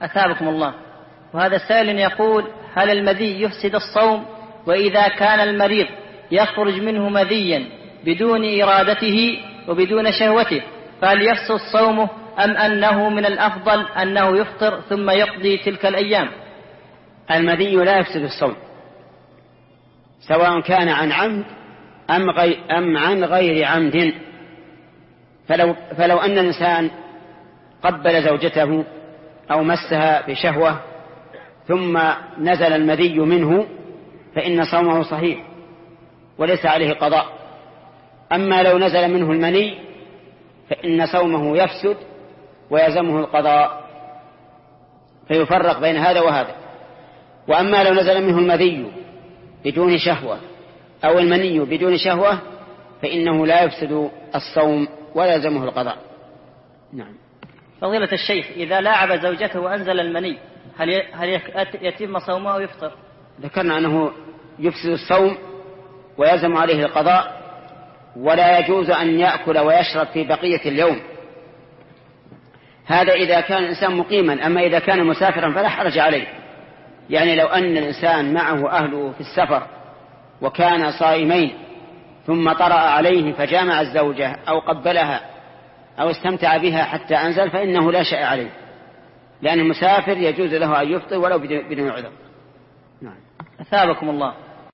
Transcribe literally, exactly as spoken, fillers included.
أثابكم الله. وهذا السائل يقول: هل المذي يفسد الصوم؟ وإذا كان المريض يخرج منه مذيا بدون إرادته وبدون شهوته فهل يفسد صومه أم أنه من الأفضل أنه يفطر ثم يقضي تلك الأيام؟ المذي لا يفسد الصوم سواء كان عن عمد أم, غير أم عن غير عمد. فلو, فلو أن الإنسان قبل زوجته أو مسها بشهوة ثم نزل المذي منه فإن صومه صحيح وليس عليه قضاء. أما لو نزل منه المني فإن صومه يفسد ويلزمه القضاء، فيفرق بين هذا وهذا. وأما لو نزل منه المذي بدون شهوة أو المني بدون شهوة فإنه لا يفسد الصوم ولا يلزمه القضاء. نعم. فضيلة الشيخ، إذا لاعب زوجته وأنزل المني هل هل يتم صومه ويفطر؟ ذكرنا أنه يفسد الصوم ويلزم عليه القضاء، ولا يجوز أن يأكل ويشرب في بقية اليوم. هذا إذا كان الإنسان مقيما. أما إذا كان مسافرا فلا حرج عليه. يعني لو أن الإنسان معه أهله في السفر وكان صائمين ثم طرأ عليه فجامع الزوجة أو قبلها أو استمتع بها حتى أنزل فإنه لا شيء عليه، لأن المسافر يجوز له أن يفطر ولو بدون عذر. نعم. أثابكم الله.